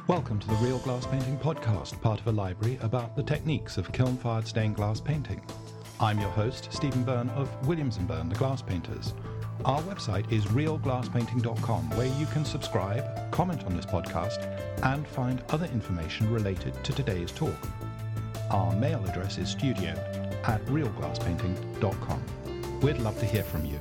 Welcome to the Real Glass Painting Podcast, part of a library about the techniques of kiln-fired stained glass painting. I'm your host, Stephen Byrne of Williams & Byrne, the Glass Painters. Our website is realglasspainting.com, where you can subscribe, comment on this podcast, and find other information related to today's talk. Our mail address is studio@realglasspainting.com. We'd love to hear from you.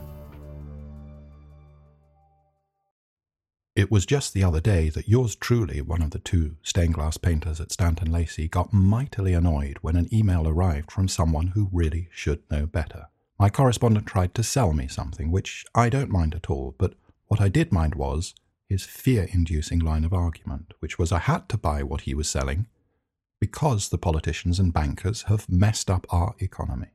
It was just the other day that yours truly, one of the two stained glass painters at Stanton Lacey, got mightily annoyed when an email arrived from someone who really should know better. My correspondent tried to sell me something, which I don't mind at all, but what I did mind was his fear-inducing line of argument, which was I had to buy what he was selling because the politicians and bankers have messed up our economy.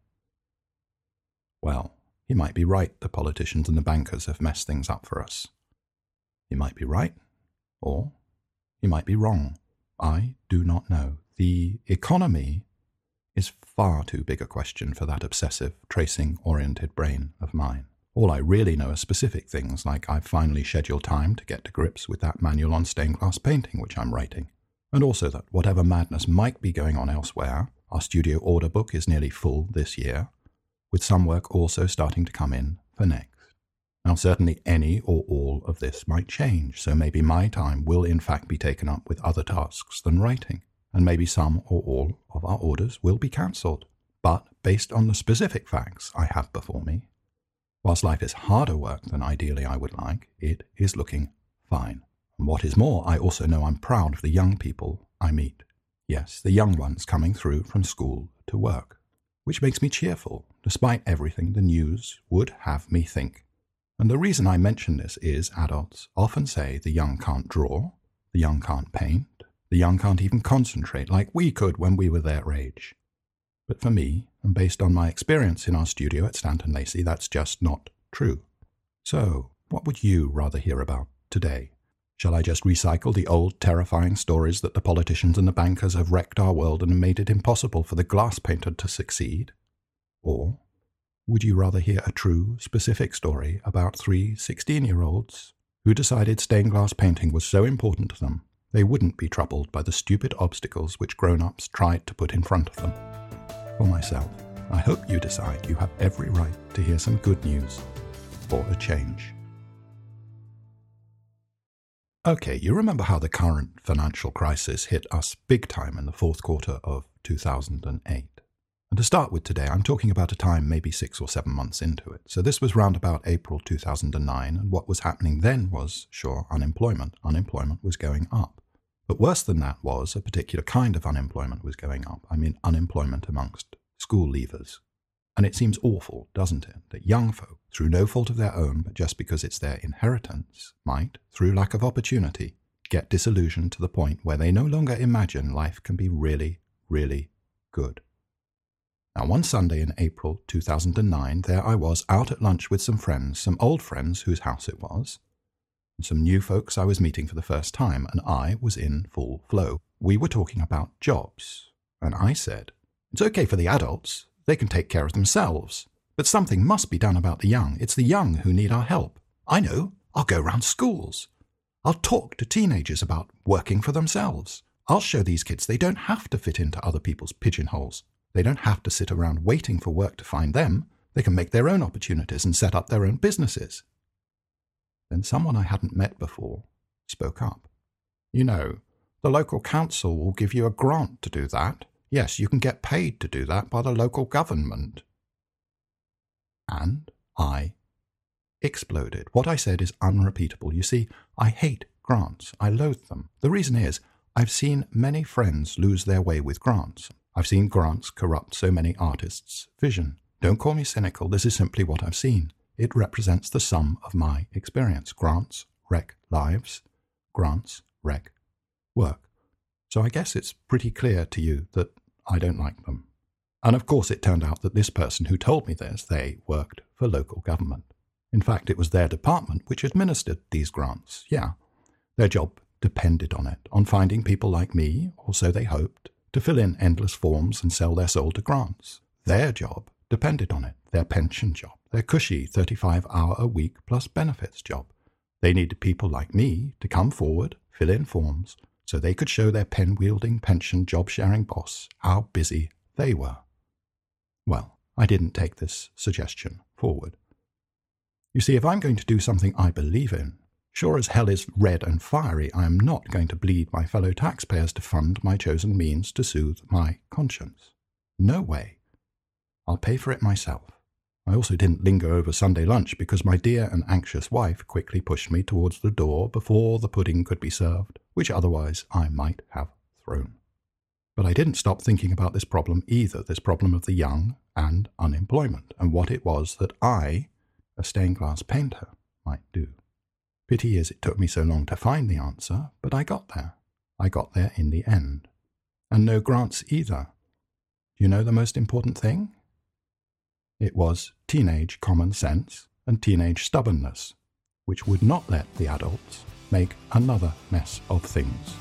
Well, he might be right, the politicians and the bankers have messed things up for us. He might be right, or he might be wrong. I do not know. The economy is far too big a question for that obsessive, tracing-oriented brain of mine. All I really know are specific things, like I've finally scheduled time to get to grips with that manual on stained glass painting which I'm writing, and also that whatever madness might be going on elsewhere, our studio order book is nearly full this year, with some work also starting to come in for next. Now, certainly any or all of this might change, so maybe my time will in fact be taken up with other tasks than writing, and maybe some or all of our orders will be cancelled. But based on the specific facts I have before me, whilst life is harder work than ideally I would like, it is looking fine. And what is more, I also know I'm proud of the young people I meet. Yes, the young ones coming through from school to work, which makes me cheerful, despite everything the news would have me think. And the reason I mention this is adults often say the young can't draw, the young can't paint, the young can't even concentrate like we could when we were their age. But for me, and based on my experience in our studio at Stanton Lacey, that's just not true. So, what would you rather hear about today? Shall I just recycle the old terrifying stories that the politicians and the bankers have wrecked our world and made it impossible for the glass painter to succeed? Or would you rather hear a true, specific story about three 16-year-olds who decided stained glass painting was so important to them they wouldn't be troubled by the stupid obstacles which grown-ups tried to put in front of them? For myself, I hope you decide you have every right to hear some good news for a change. Okay, you remember how the current financial crisis hit us big time in the fourth quarter of 2008. And to start with today, I'm talking about a time maybe 6 or 7 months into it. So this was round about April 2009, and what was happening then was, sure, unemployment. Unemployment was going up. But worse than that was a particular kind of unemployment was going up. I mean unemployment amongst school leavers. And it seems awful, doesn't it, that young folk, through no fault of their own, but just because it's their inheritance, might, through lack of opportunity, get disillusioned to the point where they no longer imagine life can be really, really good. Now, one Sunday in April 2009, there I was out at lunch with some friends, some old friends whose house it was, and some new folks I was meeting for the first time, and I was in full flow. We were talking about jobs, and I said, "It's okay for the adults, they can take care of themselves, but something must be done about the young. It's the young who need our help. I know, I'll go round schools. I'll talk to teenagers about working for themselves. I'll show these kids they don't have to fit into other people's pigeonholes. They don't have to sit around waiting for work to find them. They can make their own opportunities and set up their own businesses." Then someone I hadn't met before spoke up. "You know, the local council will give you a grant to do that. Yes, you can get paid to do that by the local government." And I exploded. What I said is unrepeatable. You see, I hate grants. I loathe them. The reason is, I've seen many friends lose their way with grants. I've seen grants corrupt so many artists' vision. Don't call me cynical, this is simply what I've seen. It represents the sum of my experience. Grants wreck lives. Grants wreck work. So I guess it's pretty clear to you that I don't like them. And of course it turned out that this person who told me this, they worked for local government. In fact, it was their department which administered these grants. Yeah, their job depended on it, on finding people like me, or so they hoped, to fill in endless forms and sell their soul to grants. Their job depended on it, their pension job, their cushy 35-hour-a-week plus benefits job. They needed people like me to come forward, fill in forms, so they could show their pen-wielding, pension, job-sharing boss how busy they were. Well, I didn't take this suggestion forward. You see, if I'm going to do something I believe in, sure as hell is red and fiery, I am not going to bleed my fellow taxpayers to fund my chosen means to soothe my conscience. No way. I'll pay for it myself. I also didn't linger over Sunday lunch because my dear and anxious wife quickly pushed me towards the door before the pudding could be served, which otherwise I might have thrown. But I didn't stop thinking about this problem either, this problem of the young and unemployment, and what it was that I, a stained glass painter, might do. Pity is it took me so long to find the answer, but I got there. I got there in the end. And no grants either. You know the most important thing? It was teenage common sense and teenage stubbornness, which would not let the adults make another mess of things.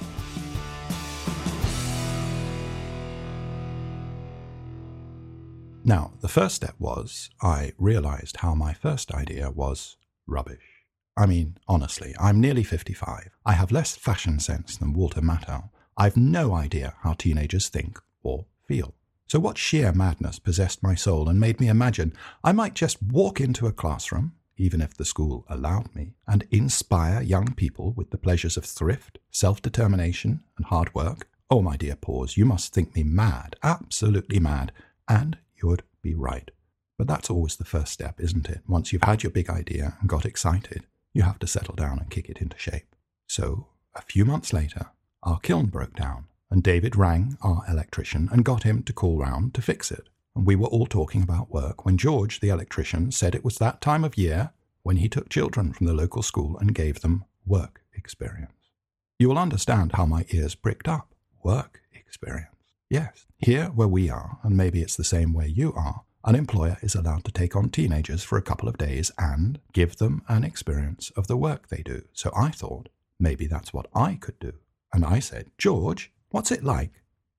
Now, the first step was I realized how my first idea was rubbish. I mean, honestly, I'm nearly 55. I have less fashion sense than Walter Matthau. I've no idea how teenagers think or feel. So what sheer madness possessed my soul and made me imagine I might just walk into a classroom, even if the school allowed me, and inspire young people with the pleasures of thrift, self-determination, and hard work? Oh, my dear Paws, you must think me mad, absolutely mad, and you'd be right. But that's always the first step, isn't it? Once you've had your big idea and got excited, you have to settle down and kick it into shape. So, a few months later, our kiln broke down, and David rang our electrician and got him to call round to fix it. And we were all talking about work when George, the electrician, said it was that time of year when he took children from the local school and gave them work experience. You will understand how my ears pricked up. Work experience. Yes, here where we are, and maybe it's the same where you are, an employer is allowed to take on teenagers for a couple of days and give them an experience of the work they do. So I thought, maybe that's what I could do. And I said, George, what's it like?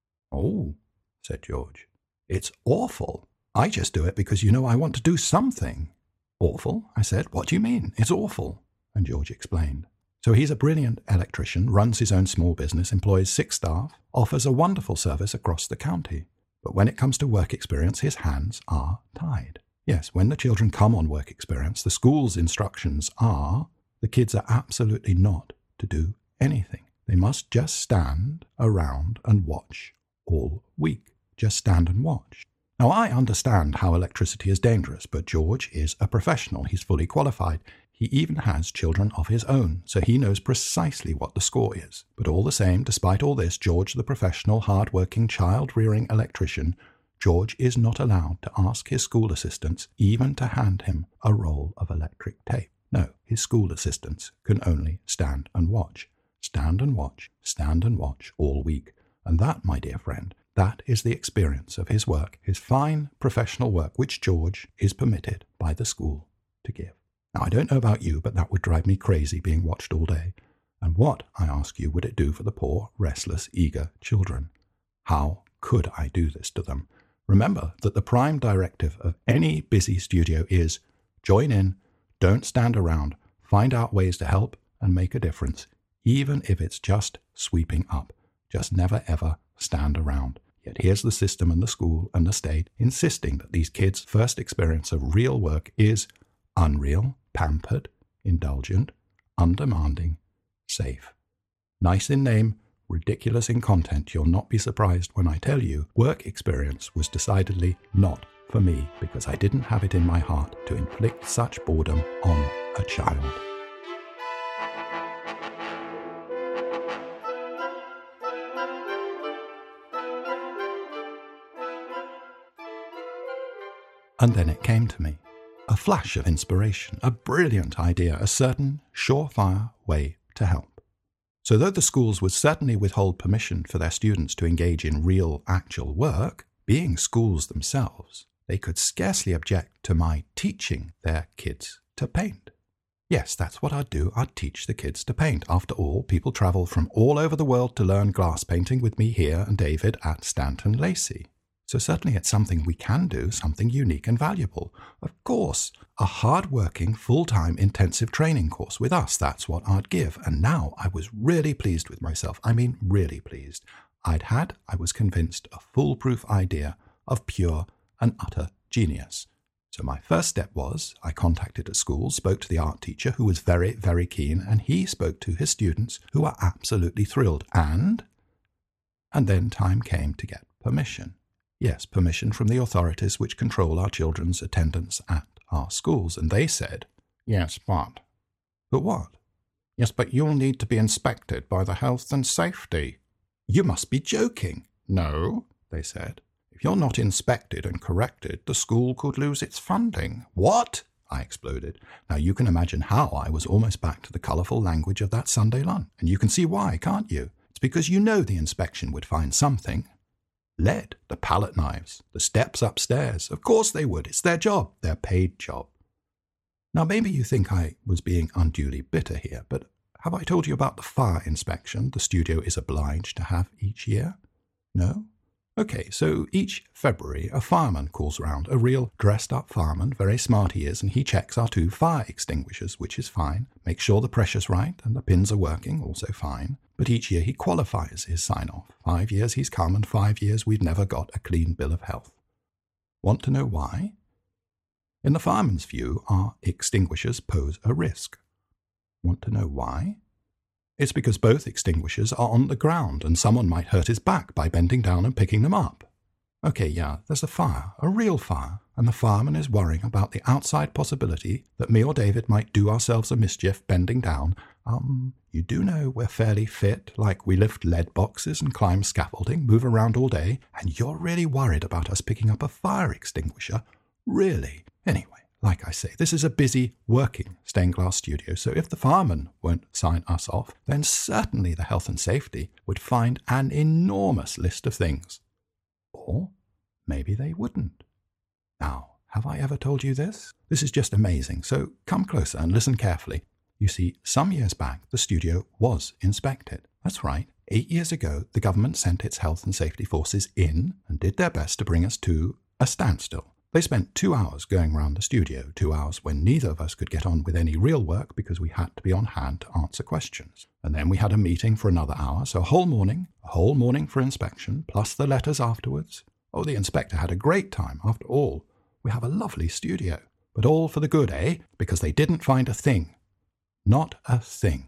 Oh, said George, it's awful. I just do it because, I want to do something. Awful? I said, what do you mean? It's awful. And George explained. So he's a brilliant electrician, runs his own small business, employs 6 staff, offers a wonderful service across the county. But when it comes to work experience, his hands are tied. Yes, when the children come on work experience, the school's instructions are the kids are absolutely not to do anything. They must just stand around and watch all week. Just stand and watch. Now, I understand how electricity is dangerous, but George is a professional. He's fully qualified. He even has children of his own, so he knows precisely what the score is. But all the same, despite all this, George, the professional, hard-working, child-rearing electrician, George is not allowed to ask his school assistants even to hand him a roll of electric tape. No, his school assistants can only stand and watch. Stand and watch, stand and watch all week. And that, my dear friend, that is the experience of his work, his fine professional work, which George is permitted by the school to give. Now, I don't know about you, but that would drive me crazy being watched all day. And what, I ask you, would it do for the poor, restless, eager children? How could I do this to them? Remember that the prime directive of any busy studio is join in, don't stand around, find out ways to help and make a difference, even if it's just sweeping up. Just never ever stand around. Yet here's the system and the school and the state insisting that these kids' first experience of real work is unreal, pampered, indulgent, undemanding, safe. Nice in name, ridiculous in content. You'll not be surprised when I tell you work experience was decidedly not for me because I didn't have it in my heart to inflict such boredom on a child. And then it came to me. A flash of inspiration, a brilliant idea, a certain surefire way to help. So though the schools would certainly withhold permission for their students to engage in real, actual work, being schools themselves, they could scarcely object to my teaching their kids to paint. Yes, that's what I'd do. I'd teach the kids to paint. After all, people travel from all over the world to learn glass painting with me here and David at Stanton Lacey. So certainly it's something we can do, something unique and valuable. Of course, a hard-working, full-time intensive training course with us, that's what I'd give. And now I was really pleased with myself. I mean, really pleased. I was convinced, a foolproof idea of pure and utter genius. So my first step was, I contacted a school, spoke to the art teacher, who was very, very keen, and he spoke to his students, who were absolutely thrilled. And then time came to get permission. Yes, permission from the authorities which control our children's attendance at our schools. And they said, yes, but. But what? Yes, but you'll need to be inspected by the health and safety. You must be joking. No, they said. If you're not inspected and corrected, the school could lose its funding. What? I exploded. Now you can imagine how I was almost back to the colourful language of that Sunday lunch. And you can see why, can't you? It's because you know the inspection would find something. Lead, the palette knives, the steps upstairs. Of course they would. It's their job, their paid job. Now maybe you think I was being unduly bitter here, but have I told you about the fire inspection the studio is obliged to have each year? No? Okay, so each February a fireman calls round, a real dressed-up fireman, very smart he is, and he checks our 2 fire extinguishers, which is fine, makes sure the pressure's right and the pins are working, also fine. But each year he qualifies his sign-off. 5 years he's come, and 5 years we've never got a clean bill of health. Want to know why? In the fireman's view, our extinguishers pose a risk. Want to know why? It's because both extinguishers are on the ground and someone might hurt his back by bending down and picking them up. Okay, yeah, there's a fire, a real fire, and the fireman is worrying about the outside possibility that me or David might do ourselves a mischief bending down. You do know we're fairly fit, like we lift lead boxes and climb scaffolding, move around all day, and you're really worried about us picking up a fire extinguisher? Really? Anyway. Like I say, this is a busy, working stained glass studio, so if the firemen won't sign us off, then certainly the health and safety would find an enormous list of things. Or maybe they wouldn't. Now, have I ever told you this? This is just amazing, so come closer and listen carefully. You see, some years back, the studio was inspected. That's right. 8 years ago, the government sent its health and safety forces in and did their best to bring us to a standstill. They spent 2 hours going round the studio, 2 hours when neither of us could get on with any real work because we had to be on hand to answer questions. And then we had a meeting for another hour, so a whole morning for inspection, plus the letters afterwards. Oh, the inspector had a great time. After all, we have a lovely studio. But all for the good, eh? Because they didn't find a thing. Not a thing.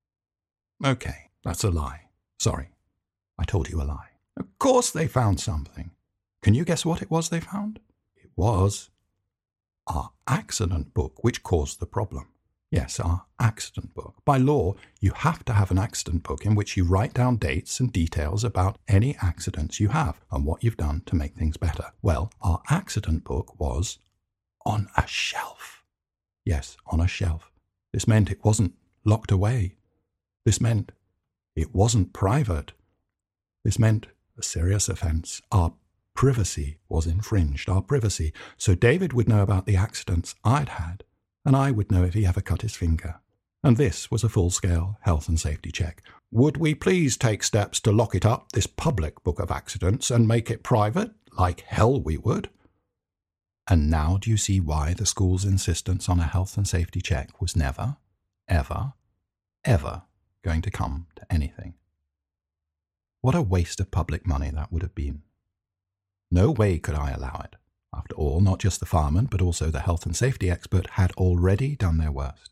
Okay, that's a lie. Sorry, I told you a lie. Of course they found something. Can you guess what it was they found? Was our accident book, which caused the problem. Yes, our accident book. By law, you have to have an accident book in which you write down dates and details about any accidents you have and what you've done to make things better. Well, our accident book was on a shelf. Yes, on a shelf. This meant it wasn't locked away. This meant it wasn't private. This meant a serious offence. Our privacy was infringed, our privacy. So David would know about the accidents I'd had, and I would know if he ever cut his finger. And this was a full-scale health and safety check. Would we please take steps to lock it up, this public book of accidents, and make it private? Like hell we would. And now do you see why the school's insistence on a health and safety check was never, ever, ever going to come to anything? What a waste of public money that would have been. No way could I allow it. After all, not just the fireman, but also the health and safety expert had already done their worst.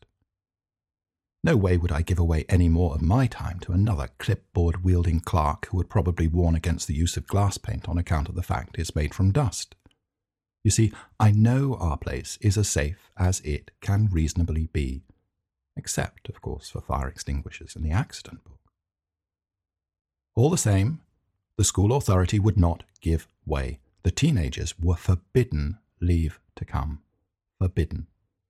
No way would I give away any more of my time to another clipboard-wielding clerk who would probably warn against the use of glass paint on account of the fact it's made from dust. You see, I know our place is as safe as it can reasonably be, except, of course, for fire extinguishers in the accident book. All the same, the school authority would not give way. The teenagers were forbidden leave to come. Forbidden.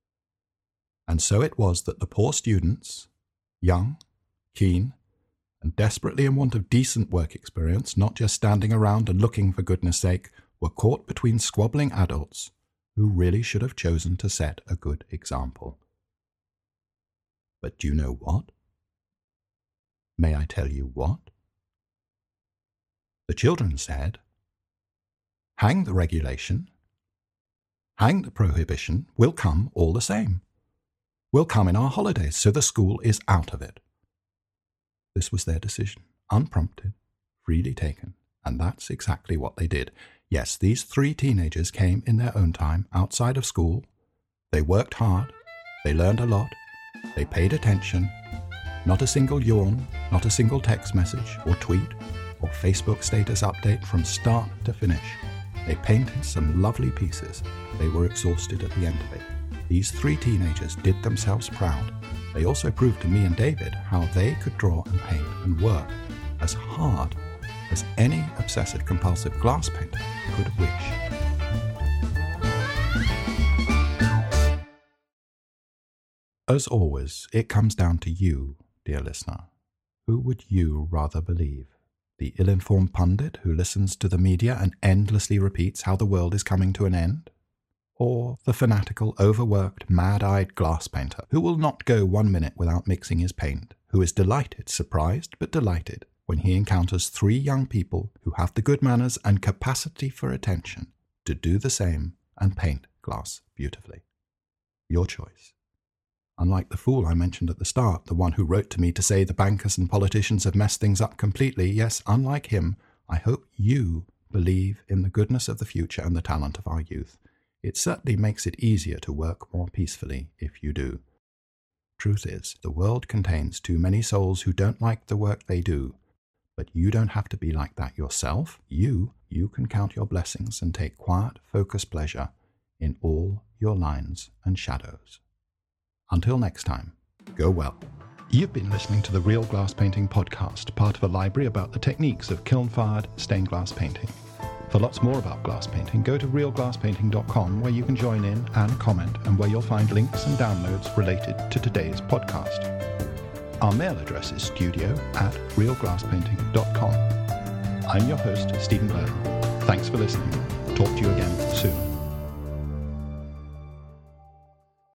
And so it was that the poor students, young, keen, and desperately in want of decent work experience, not just standing around and looking for goodness sake, were caught between squabbling adults who really should have chosen to set a good example. But do you know what? May I tell you what? The children said, hang the regulation, hang the prohibition, we'll come all the same. We'll come in our holidays, so the school is out of it. This was their decision, unprompted, freely taken, and that's exactly what they did. Yes, these 3 teenagers came in their own time, outside of school. They worked hard, they learned a lot, they paid attention. Not a single yawn, not a single text message or tweet or Facebook status update from start to finish. They painted some lovely pieces. They were exhausted at the end of it. These 3 teenagers did themselves proud. They also proved to me and David how they could draw and paint and work as hard as any obsessive-compulsive glass painter could wish. As always, it comes down to you, dear listener. Who would you rather believe? The ill-informed pundit who listens to the media and endlessly repeats how the world is coming to an end? Or the fanatical, overworked, mad-eyed glass painter who will not go 1 minute without mixing his paint, who is delighted, surprised but delighted, when he encounters 3 young people who have the good manners and capacity for attention to do the same and paint glass beautifully? Your choice. Unlike the fool I mentioned at the start, the one who wrote to me to say the bankers and politicians have messed things up completely, yes, unlike him, I hope you believe in the goodness of the future and the talent of our youth. It certainly makes it easier to work more peacefully if you do. Truth is, the world contains too many souls who don't like the work they do, but you don't have to be like that yourself. You can count your blessings and take quiet, focused pleasure in all your lines and shadows. Until next time, go well. You've been listening to the Real Glass Painting Podcast, part of a library about the techniques of kiln-fired stained glass painting. For lots more about glass painting, go to realglasspainting.com, where you can join in and comment, and where you'll find links and downloads related to today's podcast. Our mail address is studio@realglasspainting.com. I'm your host, Stephen Blair. Thanks for listening. Talk to you again soon.